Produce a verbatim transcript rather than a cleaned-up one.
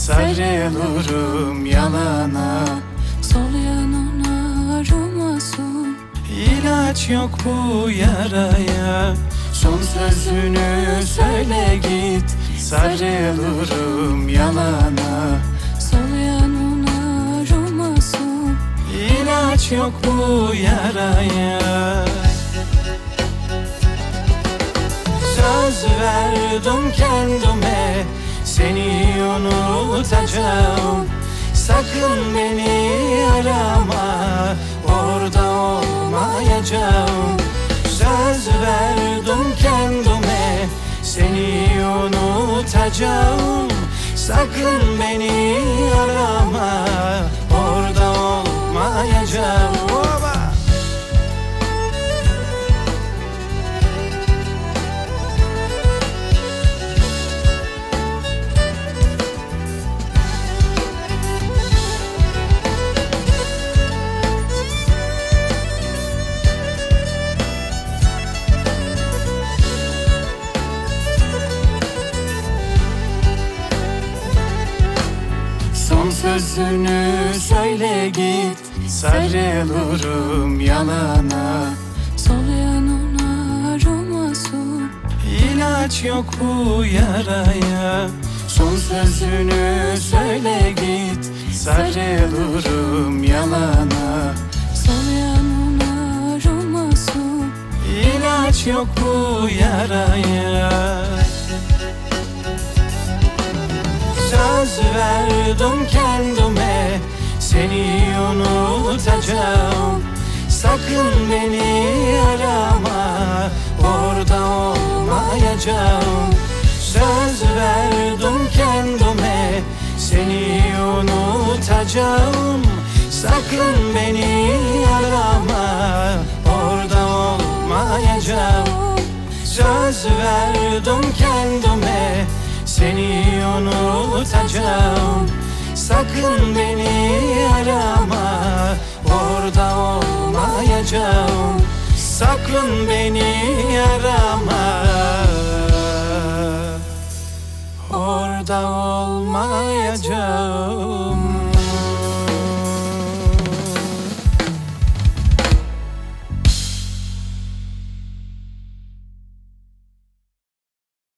sarılıyorum yalana. Sol yanına aromasın. İlaç yok bu yaraya. Son sözünü söyle git, sarılıyorum yalana. Sol yanına aromasın. İlaç yok bu yaraya. Söz verdim kendime, seni unutacağım. Sakın beni arama, orada olmayacağım. Söz verdim kendime, seni unutacağım. Sakın beni arama, orada olmayacağım. Oba! Son sözünü söyle git, sarılıyorum yalana. Sol yanına aromasın. İlaç yok bu yaraya. Son sözünü söyle git, sarılıyorum yalana. Sol yanına aromasın. İlaç yok bu yaraya. Söz verdim kendime, seni unutacağım. Sakın beni arama, orada olmayacağım. Söz verdim kendime, seni unutacağım. Sakın beni arama, orada olmayacağım. Söz verdim kendime, seni unutacağım. Sakın beni arama, orada olmayacağım. Sakın beni arama, orada olmayacağım.